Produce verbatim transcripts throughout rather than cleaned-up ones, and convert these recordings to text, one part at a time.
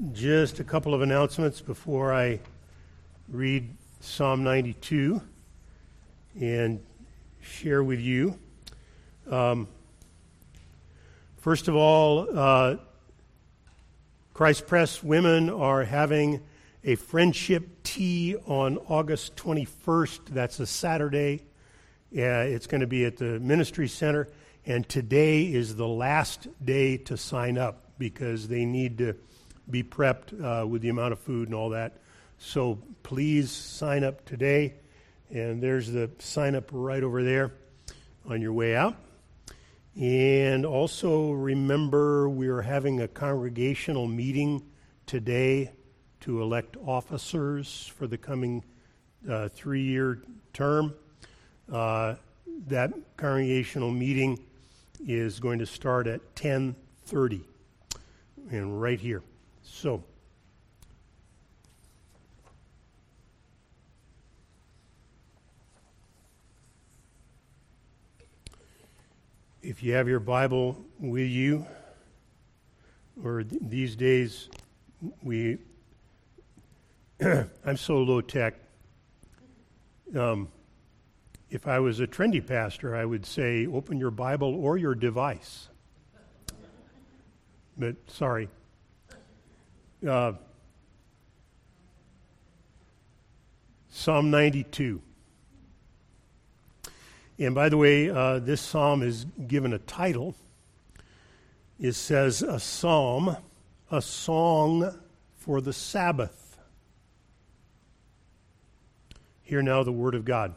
Just a couple of announcements before I read Psalm ninety-two and share with you. Um, first of all, uh, Christ Press women are having a friendship tea on August twenty-first. That's a Saturday. Uh, it's going to be at the Ministry Center, and today is the last day to sign up because they need to be prepped uh, with the amount of food and all that. So please sign up today, and there's the sign up right over there on your way out. And also remember, we're having a congregational meeting today to elect officers for the coming uh, three-year term. Uh, that congregational meeting is going to start at ten thirty, and right here. So, if you have your Bible with you, or th- these days, we, I'm so low tech. Um, if I was a trendy pastor, I would say, open your Bible or your device. But sorry. Uh, Psalm ninety-two. And by the way, uh, this psalm is given a title. It says, a psalm, a song for the Sabbath. Hear now the word of God.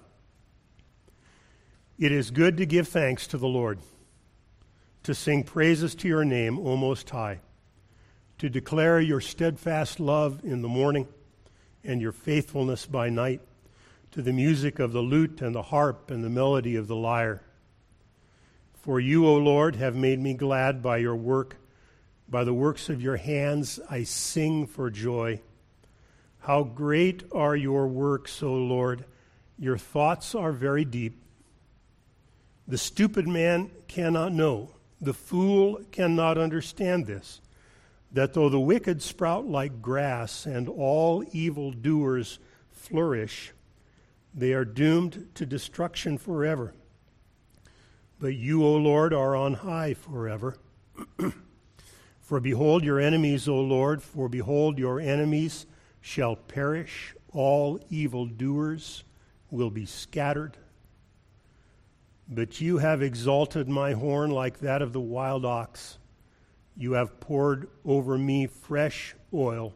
It is good to give thanks to the Lord, to sing praises to your name, O Most High, to declare your steadfast love in the morning and your faithfulness by night, to the music of the lute and the harp and the melody of the lyre. For you, O Lord, have made me glad by your work. By the works of your hands I sing for joy. How great are your works, O Lord! Your thoughts are very deep. The stupid man cannot know. The fool cannot understand this, that though the wicked sprout like grass and all evildoers flourish, they are doomed to destruction forever. But you, O Lord, are on high forever. For behold your enemies, O Lord, for behold your enemies shall perish. All evildoers will be scattered. But you have exalted my horn like that of the wild ox. You have poured over me fresh oil.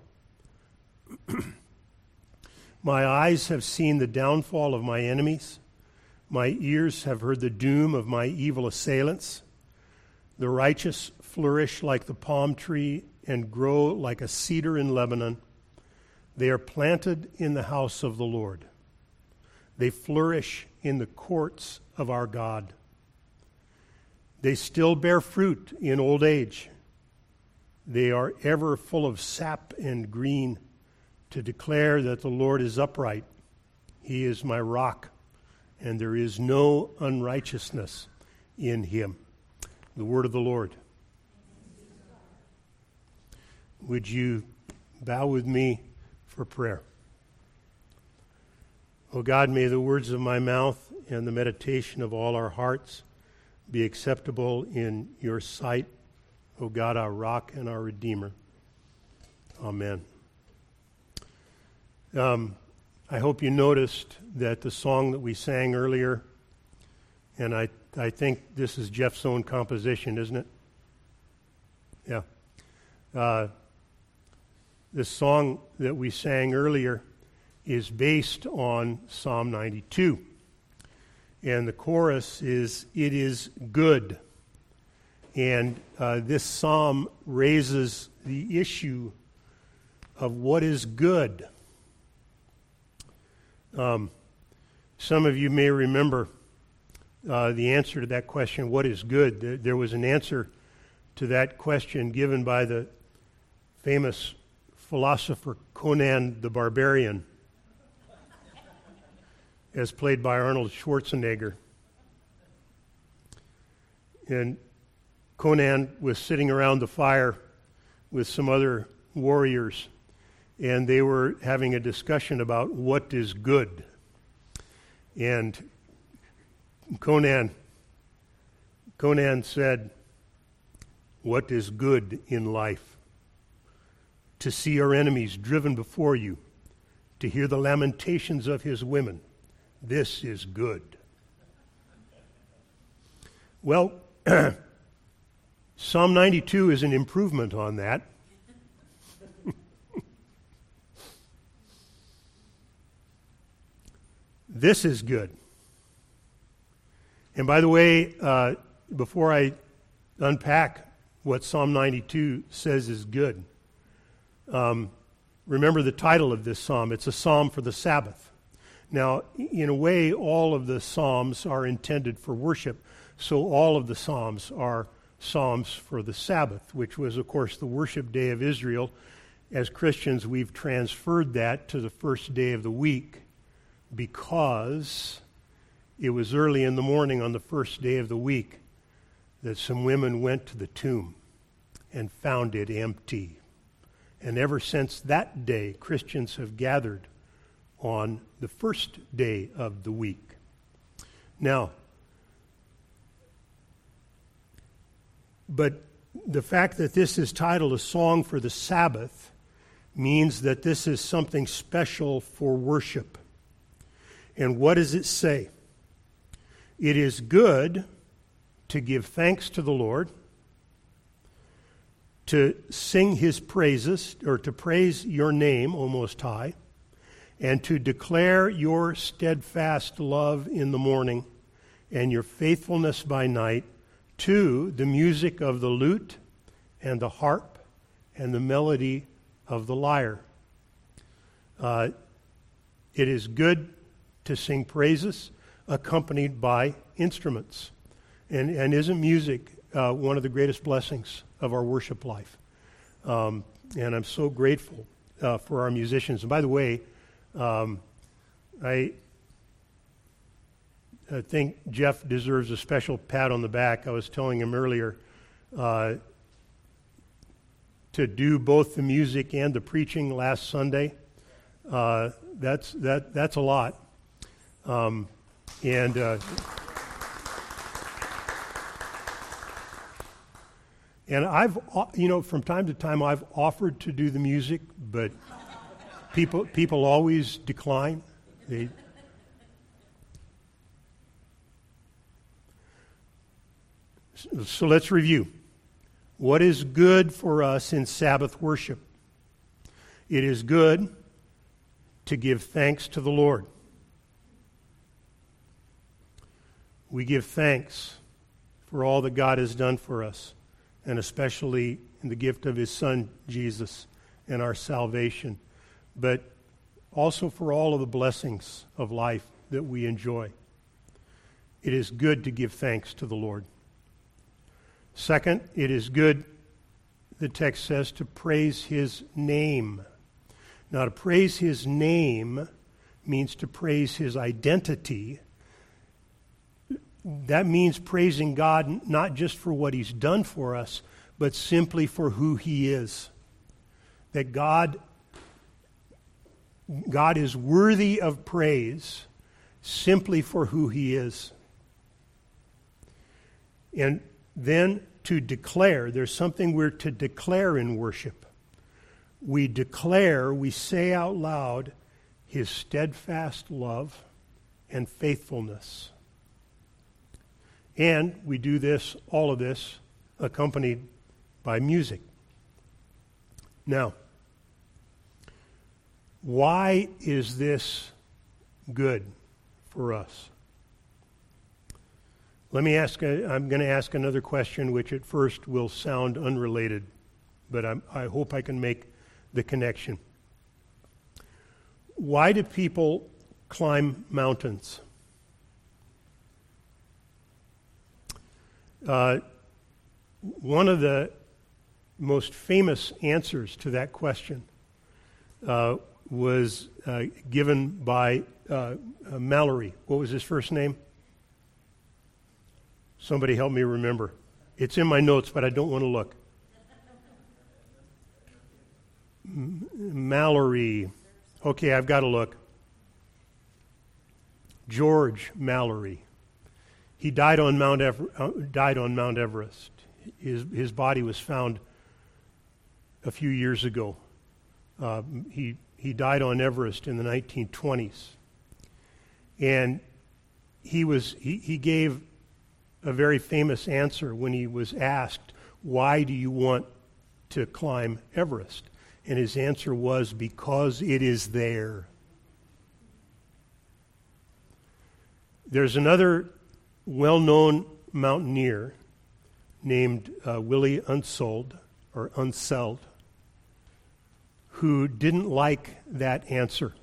My eyes have seen the downfall of my enemies. My ears have heard the doom of my evil assailants. The righteous flourish like the palm tree and grow like a cedar in Lebanon. They are planted in the house of the Lord. They flourish in the courts of our God. They still bear fruit in old age. They are ever full of sap and green, to declare that the Lord is upright. He is my rock, and there is no unrighteousness in him. The word of the Lord. Would you bow with me for prayer? O God, may the words of my mouth and the meditation of all our hearts be acceptable in your sight, O God, our rock and our Redeemer. Amen. Um, I hope you noticed that the song that we sang earlier, and I, I think this is Jeff's own composition, isn't it? Yeah. Uh, this song that we sang earlier is based on Psalm ninety-two. And the chorus is, it is good. And uh, this psalm raises the issue of what is good. Um, some of you may remember uh, the answer to that question, what is good? There, there was an answer to that question given by the famous philosopher Conan the Barbarian, as played by Arnold Schwarzenegger. And Conan was sitting around the fire with some other warriors, and they were having a discussion about what is good. And Conan, Conan said, "What is good in life? To see our enemies driven before you, to hear the lamentations of his women. This is good." Well, Psalm ninety-two is an improvement on that. This is good. And by the way, uh, before I unpack what Psalm ninety-two says is good, um, remember the title of this psalm. It's a psalm for the Sabbath. Now, in a way, all of the psalms are intended for worship, so all of the psalms are psalms for the Sabbath, which was, of course, the worship day of Israel. As Christians, we've transferred that to the first day of the week because it was early in the morning on the first day of the week that some women went to the tomb and found it empty. And ever since that day, Christians have gathered on the first day of the week. Now, but the fact that this is titled A Song for the Sabbath means that this is something special for worship. And what does it say? It is good to give thanks to the Lord, to sing his praises, or to praise your name, O Most High, and to declare your steadfast love in the morning and your faithfulness by night to the music of the lute and the harp and the melody of the lyre. Uh, it is good to sing praises accompanied by instruments. And, and isn't music uh, one of the greatest blessings of our worship life? Um, and I'm so grateful uh, for our musicians. And by the way, um, I, I think Jeff deserves a special pat on the back. I was telling him earlier uh, to do both the music and the preaching last Sunday. Uh, that's that that's a lot. Um, and uh, and I've, you know, from time to time I've offered to do the music, but people people always decline. They, so let's review. What is good for us in Sabbath worship? It is good to give thanks to the Lord. We give thanks for all that God has done for us, and especially in the gift of his Son, Jesus, and our salvation, but also for all of the blessings of life that we enjoy. It is good to give thanks to the Lord. Second, it is good, the text says, to praise his name. Now, to praise his name means to praise his identity. That means praising God not just for what he's done for us, but simply for who he is. That God, God is worthy of praise simply for who he is. And then to declare, there's something we're to declare in worship. We declare, we say out loud, his steadfast love and faithfulness. And we do this, all of this, accompanied by music. Now, why is this good for us? Let me ask, a, I'm going to ask another question which at first will sound unrelated, but I'm, I hope I can make the connection. Why do people climb mountains? Uh, one of the most famous answers to that question uh, was uh, given by uh, uh, Mallory. What was his first name? Somebody help me remember. It's in my notes, but I don't want to look. M- Mallory. Okay, I've got to look. George Mallory. He died on Mount Ever- uh, died on Mount Everest. His his body was found a few years ago. Uh, he he died on Everest in the nineteen twenties, and he was he, he gave a very famous answer when he was asked, "Why do you want to climb Everest?" And his answer was, "Because it is there." There's another well-known mountaineer named uh, Willie Unsold, or Unseld, who didn't like that answer.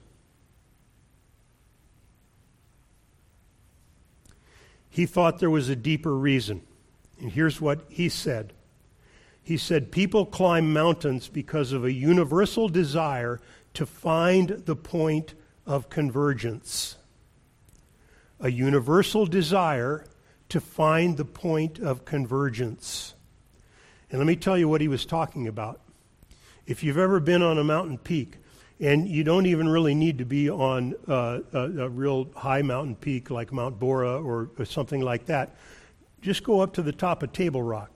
He thought there was a deeper reason. And here's what he said. He said, people climb mountains because of a universal desire to find the point of convergence. A universal desire to find the point of convergence. And let me tell you what he was talking about. If you've ever been on a mountain peak, and you don't even really need to be on uh, a, a real high mountain peak like Mount Bora or, or something like that, just go up to the top of Table Rock.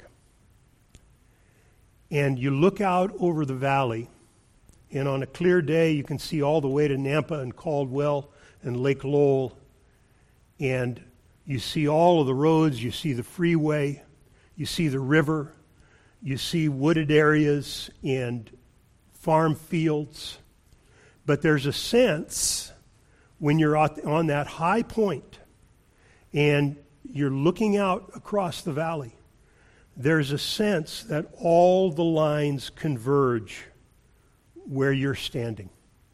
And you look out over the valley, and on a clear day you can see all the way to Nampa and Caldwell and Lake Lowell, and you see all of the roads, you see the freeway, you see the river, you see wooded areas and farm fields. But there's a sense when you're on that high point and you're looking out across the valley, there's a sense that all the lines converge where you're standing.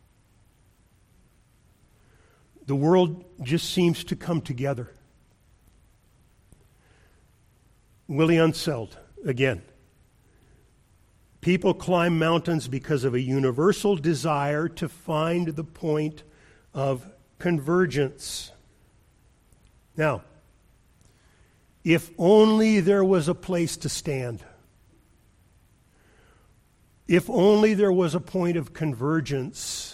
The world just seems to come together. Willie Unseld, again. People climb mountains because of a universal desire to find the point of convergence. Now, if only there was a place to stand. If only there was a point of convergence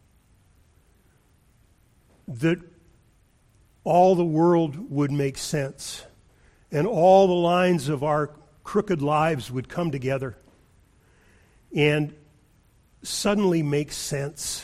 that all the world would make sense and all the lines of our crooked lives would come together and suddenly make sense.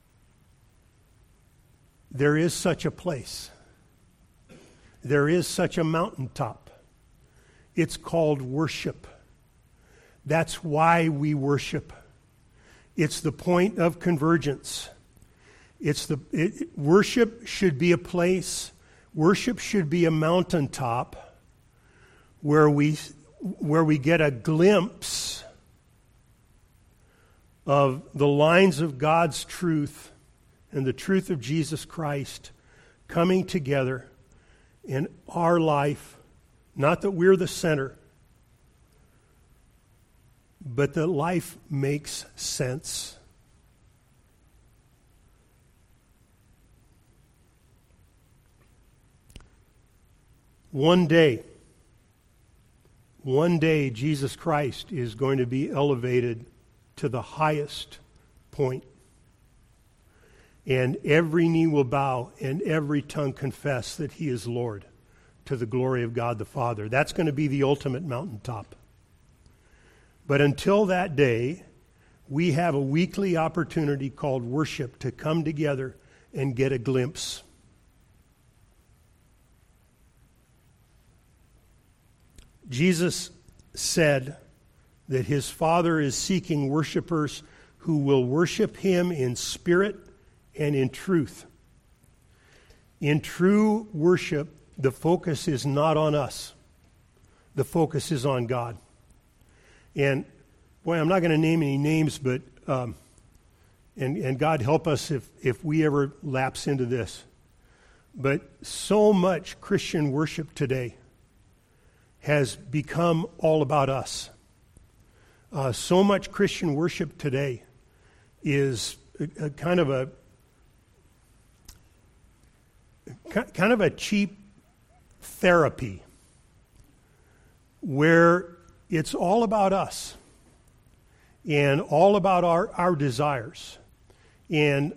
There is such a place. There is such a mountaintop. It's called worship. That's why we worship. It's the point of convergence. It's the it, worship should be a place. Worship should be a mountaintop where we where we get a glimpse of the lines of God's truth and the truth of Jesus Christ coming together in our life. Not that we're the center, but that life makes sense. One day, one day Jesus Christ is going to be elevated to the highest point. And every knee will bow and every tongue confess that he is Lord, to the glory of God the Father. That's going to be the ultimate mountaintop. But until that day, we have a weekly opportunity called worship to come together and get a glimpse. Jesus said that his Father is seeking worshipers who will worship him in spirit and in truth. In true worship, the focus is not on us. The focus is on God. And, boy, I'm not going to name any names, but, um, and, and God help us if, if we ever lapse into this. But so much Christian worship today has become all about us. Uh, so much Christian worship today is a, a kind of a kind of a cheap therapy where it's all about us. and all about our, our desires. And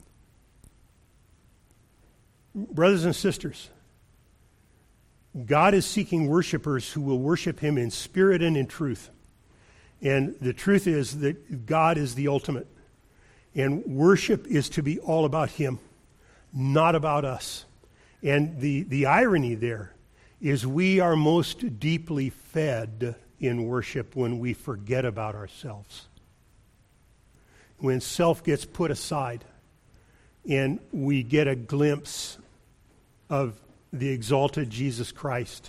brothers and sisters, God is seeking worshipers who will worship him in spirit and in truth. And the truth is that God is the ultimate. And worship is to be all about him, not about us. And the, the irony there is we are most deeply fed in worship when we forget about ourselves. When self gets put aside and we get a glimpse of the exalted Jesus Christ.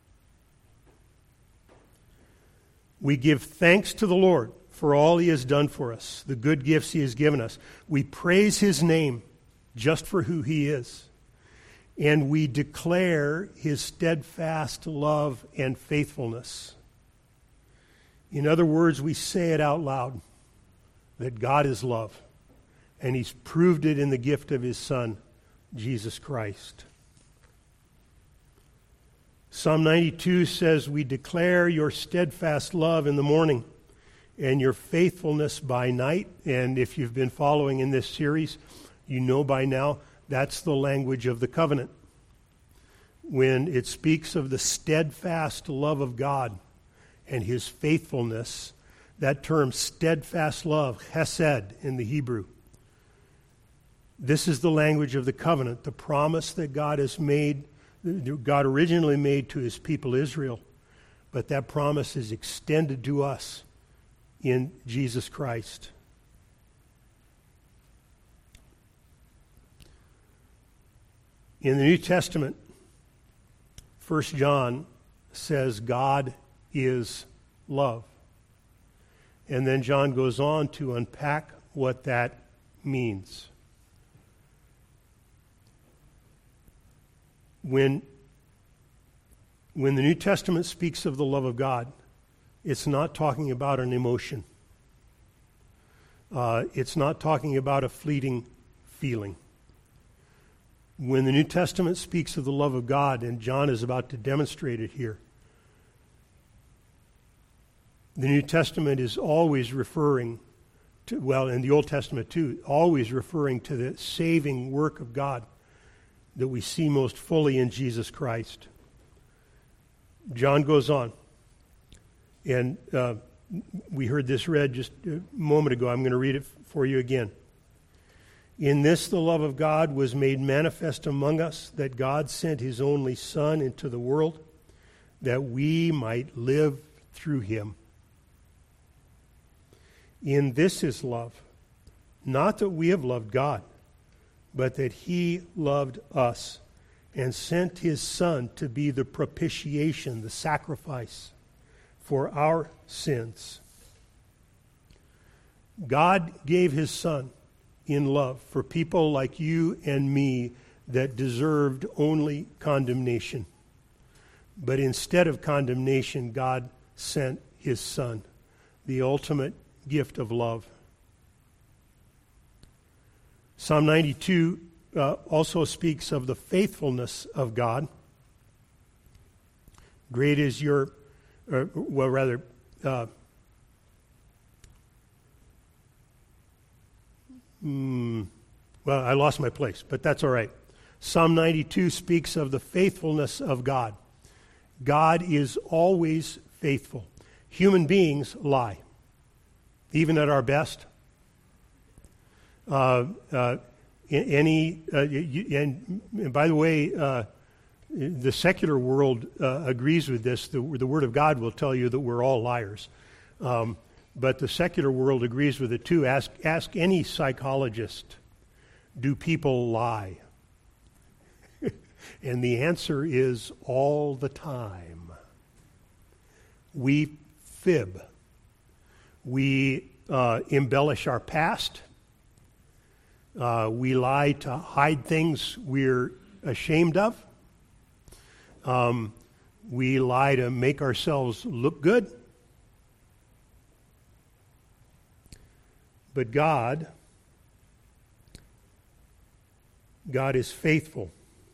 We give thanks to the Lord for all he has done for us, the good gifts he has given us. We praise his name just for who he is. And we declare his steadfast love and faithfulness. In other words, we say it out loud, that God is love. And he's proved it in the gift of his Son, Jesus Christ. Psalm ninety-two says, we declare your steadfast love in the morning and your faithfulness by night. And if you've been following in this series, you know by now that's the language of the covenant. When it speaks of the steadfast love of God and his faithfulness, that term steadfast love, chesed in the Hebrew, this is the language of the covenant, the promise that God has made, God originally made to his people Israel, but that promise is extended to us in Jesus Christ. In the New Testament, First John says God is love. And then John goes on to unpack what that means. When, when the New Testament speaks of the love of God, it's not talking about an emotion. Uh, it's not talking about a fleeting feeling. When the New Testament speaks of the love of God, and John is about to demonstrate it here, the New Testament is always referring to, well, in the Old Testament too, always referring to the saving work of God that we see most fully in Jesus Christ. John goes on, and uh, we heard this read just a moment ago. I'm going to read it for you again. In this the love of God was made manifest among us, that God sent his only Son into the world, that we might live through him. In this is love, not that we have loved God, but that he loved us and sent his Son to be the propitiation, the sacrifice for our sins. God gave his Son in love for people like you and me that deserved only condemnation. But instead of condemnation, God sent his Son, the ultimate gift of love. Psalm ninety-two uh, also speaks of the faithfulness of God. Great is your, or, well, rather, uh, mm, well, I lost my place, but that's all right. Psalm ninety-two speaks of the faithfulness of God. God is always faithful. Human beings lie, even at our best. Uh, uh, any uh, you, and, and by the way, uh, the secular world uh, agrees with this. The, the Word of God will tell you that we're all liars, um, but the secular world agrees with it too. Ask ask any psychologist, do people lie? And the answer is all the time. We fib. We uh, embellish our past. Uh, we lie to hide things we're ashamed of. Um, we lie to make ourselves look good. But God, God is faithful.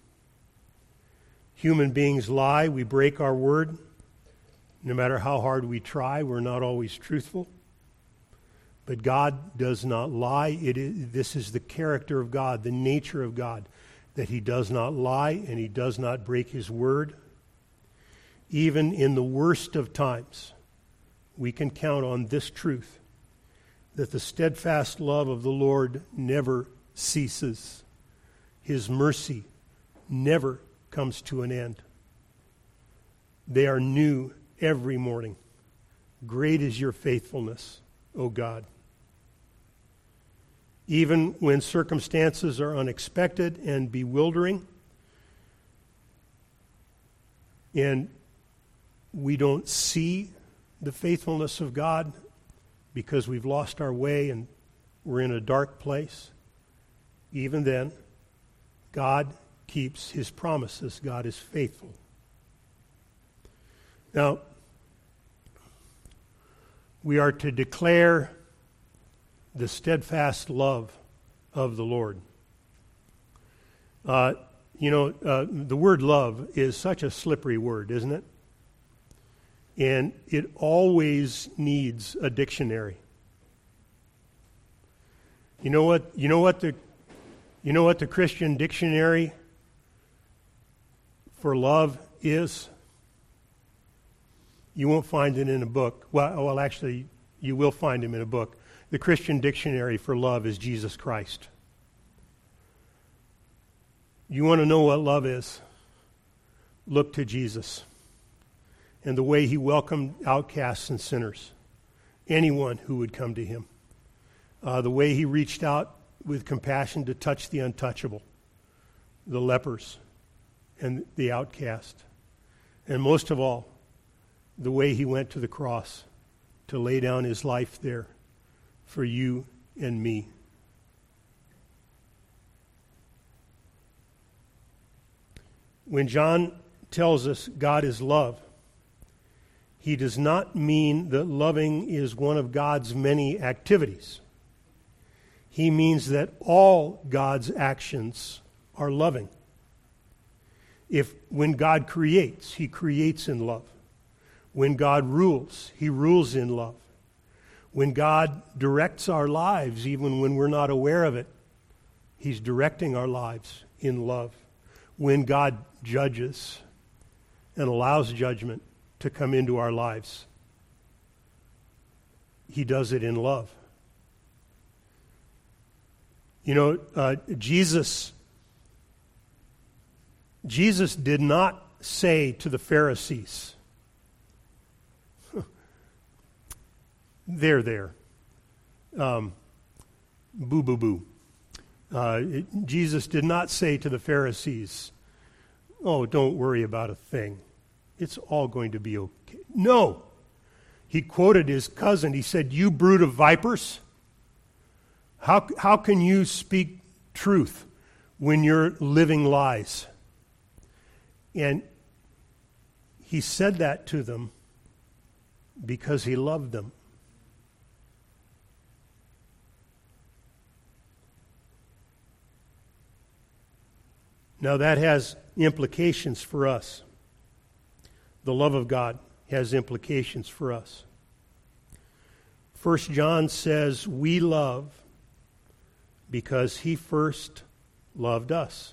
Human beings lie. We break our word. No matter how hard we try, we're not always truthful. But God does not lie. It is, this is the character of God, the nature of God, that he does not lie and he does not break his word. Even in the worst of times, we can count on this truth, that the steadfast love of the Lord never ceases. His mercy never comes to an end. They are new every morning. Great is your faithfulness, O God. Even when circumstances are unexpected and bewildering, and we don't see the faithfulness of God because we've lost our way and we're in a dark place, even then, God keeps his promises. God is faithful. Now, we are to declare the steadfast love of the Lord. Uh, you know, uh, the word love is such a slippery word, isn't it? And it always needs a dictionary. You know what? You know what the, you know what the Christian dictionary for love is? You won't find it in a book. Well, well, actually, you will find him in a book. The Christian dictionary for love is Jesus Christ. You want to know what love is? Look to Jesus and the way he welcomed outcasts and sinners, anyone who would come to him. Uh, the way he reached out with compassion to touch the untouchable, the lepers and the outcast. And most of all, the way he went to the cross to lay down his life there for you and me. When John tells us God is love, he does not mean that loving is one of God's many activities. He means that all God's actions are loving. If when God creates, he creates in love. When God rules, he rules in love. When God directs our lives, even when we're not aware of it, he's directing our lives in love. When God judges and allows judgment to come into our lives, he does it in love. You know, uh, Jesus, Jesus did not say to the Pharisees, There, there. Um, boo, boo, boo. Uh, it, Jesus did not say to the Pharisees, oh, don't worry about a thing. It's all going to be okay. No. He quoted his cousin. He said, you brood of vipers, how, how can you speak truth when you're living lies? And he said that to them because he loved them. Now that has implications for us. The love of God has implications for us. First John says we love because he first loved us.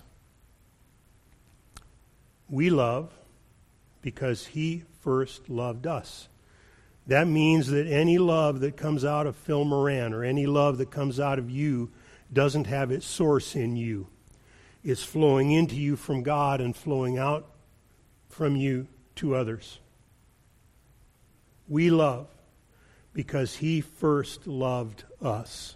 We love because he first loved us. That means that any love that comes out of Phil Moran or any love that comes out of you doesn't have its source in you. It's flowing into you from God and flowing out from you to others. We love because he first loved us.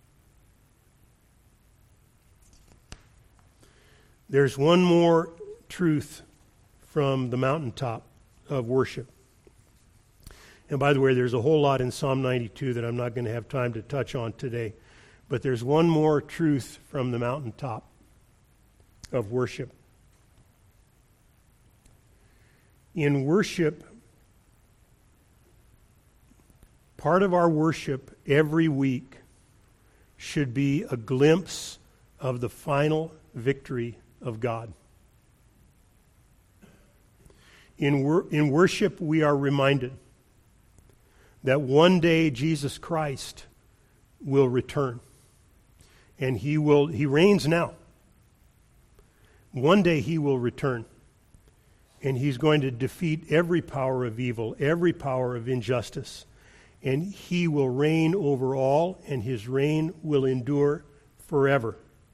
There's one more truth from the mountaintop of worship. And by the way, there's a whole lot in Psalm ninety-two that I'm not going to have time to touch on today. But there's one more truth from the mountaintop of worship. In worship, part of our worship every week should be a glimpse of the final victory of God. In, wor- in worship, we are reminded that one day Jesus Christ will return. And he will he reigns now. One day he will return. And he's going to defeat every power of evil, every power of injustice. And he will reign over all, and his reign will endure forever.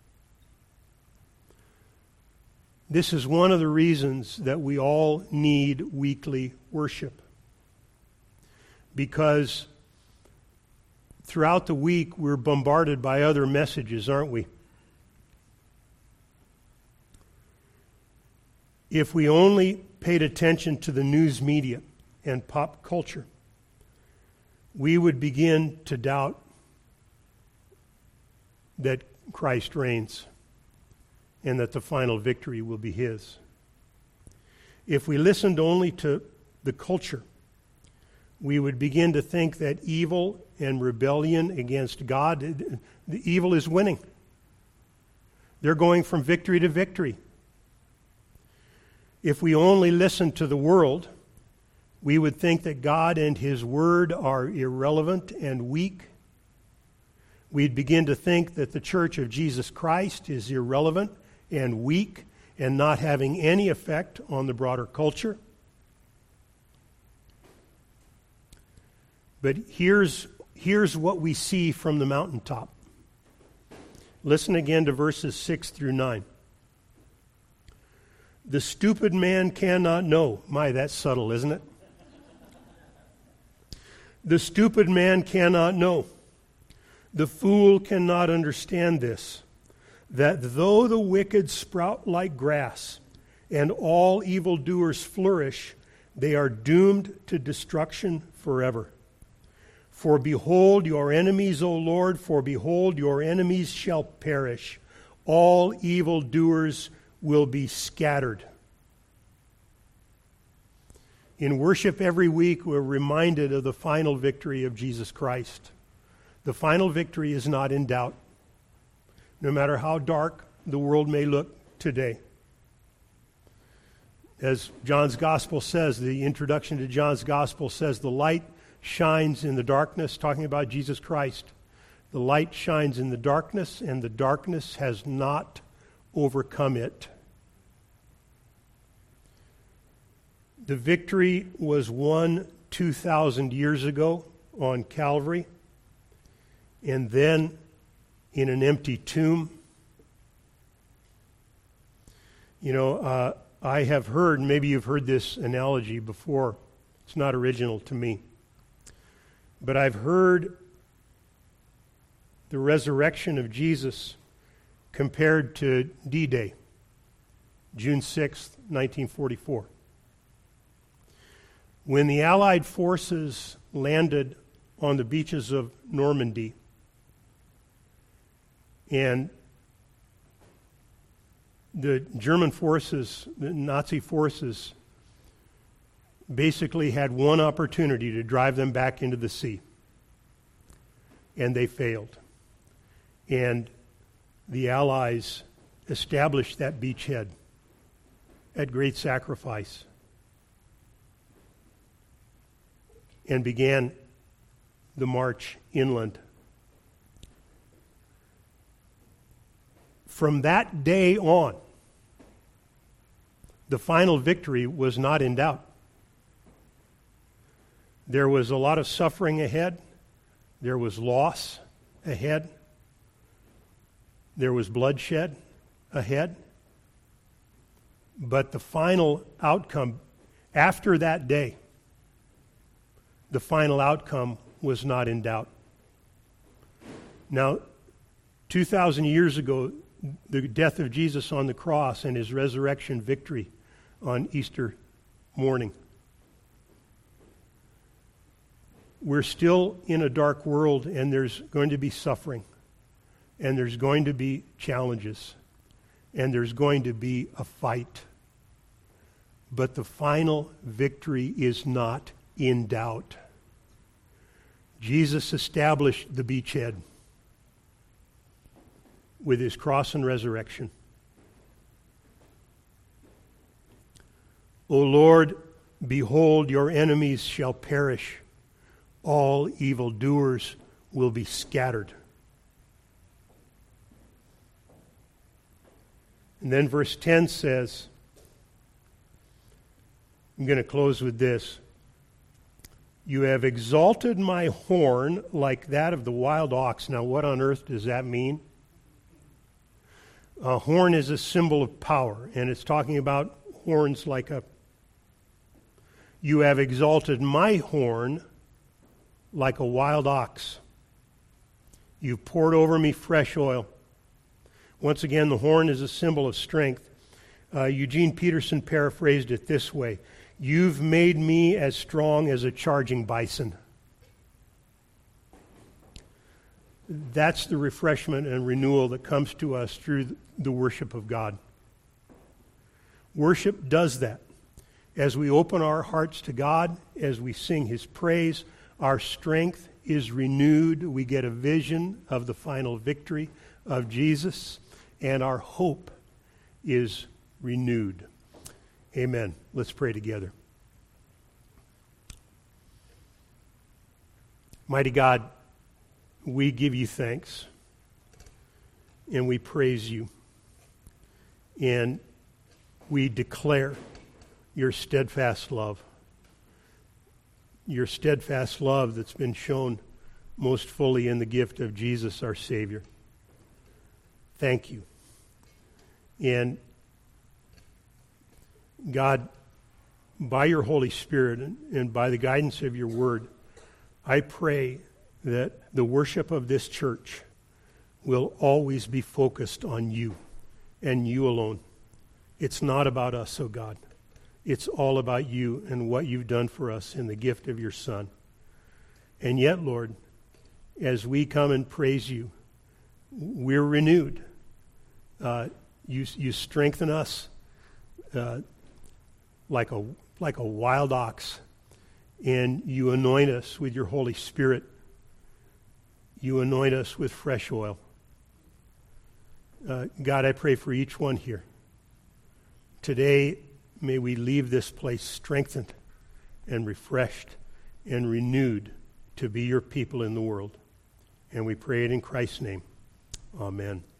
This is one of the reasons that we all need weekly worship. Because throughout the week we're bombarded by other messages, aren't we? If we only paid attention to the news media and pop culture, we would begin to doubt that Christ reigns and that the final victory will be his. If we listened only to the culture, we would begin to think that evil and rebellion against God, the evil is winning. They're going from victory to victory. If we only listen to the world, we would think that God and his word are irrelevant and weak. We'd begin to think that the Church of Jesus Christ is irrelevant and weak and not having any effect on the broader culture. But here's, here's what we see from the mountaintop. Listen again to verses six through nine. The stupid man cannot know. My, that's subtle, isn't it? The stupid man cannot know. The fool cannot understand this, that though the wicked sprout like grass, and all evildoers flourish, they are doomed to destruction forever. For behold your enemies, O Lord, for behold your enemies shall perish. All evildoers will be scattered. In worship every week, we're reminded of the final victory of Jesus Christ. The final victory is not in doubt, no matter how dark the world may look today. As John's Gospel says, the introduction to John's Gospel says, the light shines in the darkness, talking about Jesus Christ. The light shines in the darkness, and the darkness has not overcome it. The victory was won two thousand years ago on Calvary, and then in an empty tomb. You know, uh, I have heard, maybe you've heard this analogy before. It's not original to me. But I've heard the resurrection of Jesus compared to D-Day, June sixth, nineteen forty-four. When the Allied forces landed on the beaches of Normandy, and the German forces, the Nazi forces, basically had one opportunity to drive them back into the sea. And they failed. And the Allies established that beachhead at great sacrifice and began the march inland. From that day on, the final victory was not in doubt. There was a lot of suffering ahead. There was loss ahead. There was bloodshed ahead. But the final outcome, after that day, the final outcome was not in doubt. Now, two thousand years ago, the death of Jesus on the cross and his resurrection victory on Easter morning. We're still in a dark world, and there's going to be suffering, and there's going to be challenges, and there's going to be a fight. But the final victory is not in doubt. Jesus established the beachhead with his cross and resurrection. O Lord, behold, your enemies shall perish. All evildoers will be scattered. And then verse ten says, I'm going to close with this. You have exalted my horn like that of the wild ox. Now, what on earth does that mean? A horn is a symbol of power, and it's talking about horns like a... You have exalted my horn like a wild ox. You've poured over me fresh oil. Once again, the horn is a symbol of strength. Uh, Eugene Peterson paraphrased it this way. You've made me as strong as a charging bison. That's the refreshment and renewal that comes to us through the worship of God. Worship does that. As we open our hearts to God, as we sing His praise, our strength is renewed. We get a vision of the final victory of Jesus, and our hope is renewed. Amen. Let's pray together. Mighty God, we give you thanks, and we praise you, and we declare your steadfast love, your steadfast love that's been shown most fully in the gift of Jesus, our Savior. Thank you. And God, by your Holy Spirit and, and by the guidance of your word, I pray that the worship of this church will always be focused on you and you alone. It's not about us, oh God. It's all about you and what you've done for us in the gift of your Son. And yet, Lord, as we come and praise you, we're renewed. Uh, you, you strengthen us uh, like a like a wild ox, and you anoint us with your Holy Spirit. You anoint us with fresh oil. Uh, God, I pray for each one here. Today, may we leave this place strengthened and refreshed and renewed to be your people in the world. And we pray it in Christ's name. Amen.